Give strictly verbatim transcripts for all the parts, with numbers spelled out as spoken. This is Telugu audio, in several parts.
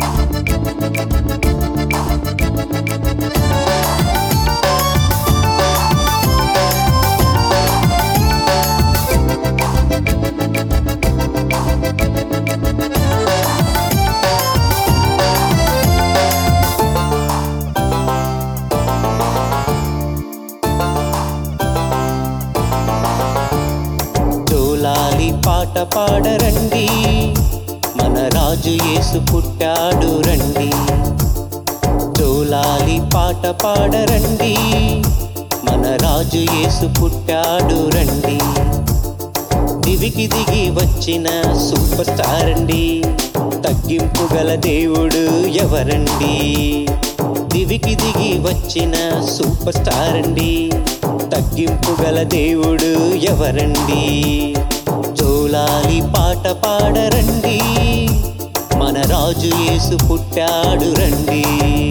జోలాలి పాట పాడరండి, మన రాజు యేసు పుట్టాడు రండి. జోలాలి పాట పాడరండి, మన రాజు యేసు పుట్టాడు రండి. దివికి దిగి వచ్చిన సూపర్ స్టార్ అండి, తగ్గింపు గల దేవుడు ఎవరండి? దివికి దిగి వచ్చిన సూపర్ స్టార్ అండి, తగ్గింపు గల దేవుడు ఎవరండి? జోలాలి పాట పాడరండి, మన రాజు యేసు పుట్టాడు రండి.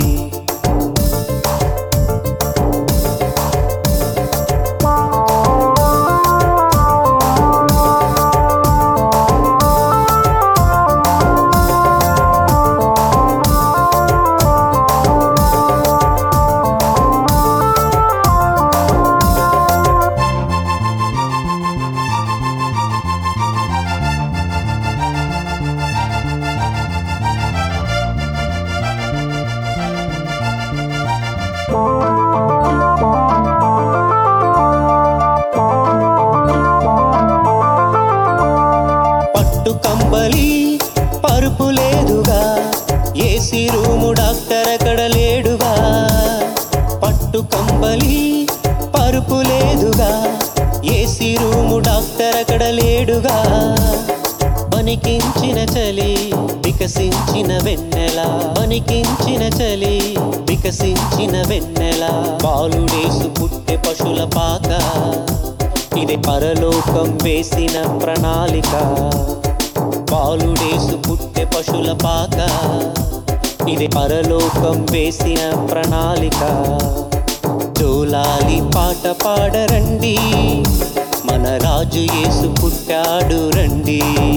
పట్టు కంబలి పరుపు లేదుగా, ఏసీ రూము డాక్టర్ అక్కడ లేడుగా. పట్టు కంబలి పరుపు లేదుగా, ఏసీ రూము డాక్టర్ అక్కడ లేడుగా. వణికించిన చలి వికసించిన వెన్నెల, వణికించిన చలి వికసించిన వెన్నెల. బాలుడేసు పుట్టె పశుల పాక, ఇది పరలోకం వేసిన ప్రణాళిక. బాలుడేసు పుట్టె పశుల పాక, ఇది పరలోకం వేసిన ప్రణాళిక. జోలాలి పాట పాడరండి, మన రాజు యేసు పుట్టాడు రండి.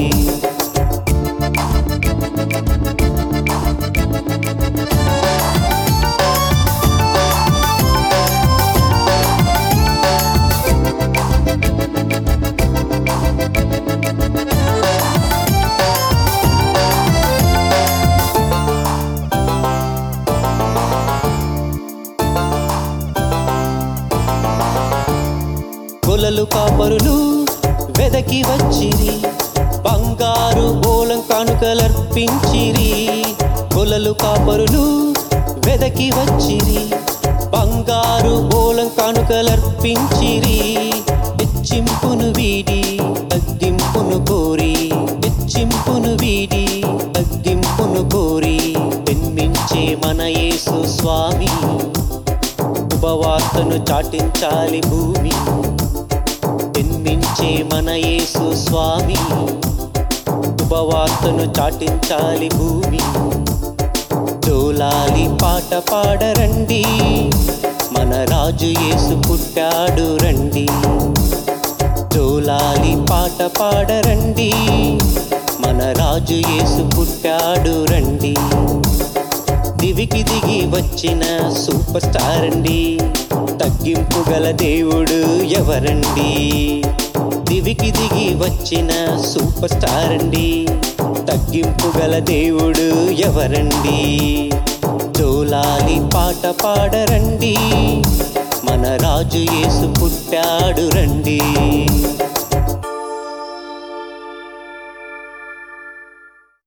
గొల్లలు కాపరులు వెదకి వచ్చిరి, బంగారు ఓలం కానుకలర్పించిరి. గొల్లలు కాపరులు వెదకి వచ్చిరి, బంగారు ఓలం కానుకలర్పించిరి. హెచ్చింపును వీడి తగ్గింపును కోరి, హెచ్చింపును వీడి తగ్గింపును కోరి. జన్మించే మన యేసు స్వామి, శుభవార్తను చాటించాలి భూమి. జన్మించే మన యేసు స్వామి, శుభవార్తను చాటించాలి భూమి. జోలాలి పాట పాడరండి, మన రాజు యేసు పుట్టాడు రండి. జోలాలి పాట పాడరండి, మన రాజు యేసు పుట్టాడు రండి. దివికి దిగి వచ్చిన సూపర్ స్టార్ అండి, తగ్గింపు గల దేవుడు ఎవరండి? దివికి దిగి వచ్చిన సూపర్ స్టార్ అండి, తగ్గింపు గల దేవుడు ఎవరండి? జోలాలి పాట పాడరండి, మన రాజు యేసు పుట్టాడు రండి.